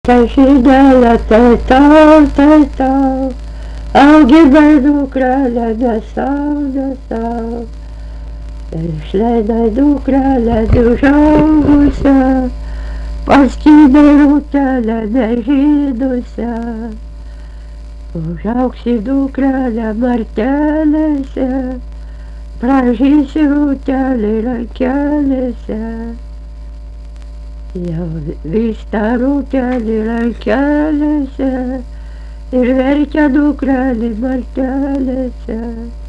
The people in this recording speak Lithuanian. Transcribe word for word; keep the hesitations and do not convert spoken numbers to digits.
tai fidele, tai tau, tai tau, augi dar dukrelė, nesau, nesau. Išleidai dukrelę užaugusią, paskydai rūtelę nežydusią. Užaugsi dukrelę martelėse, pražysi rūtelį rankelėse. Jau vysta rūtelį rankelėse ir verkia dukrelį martelėse.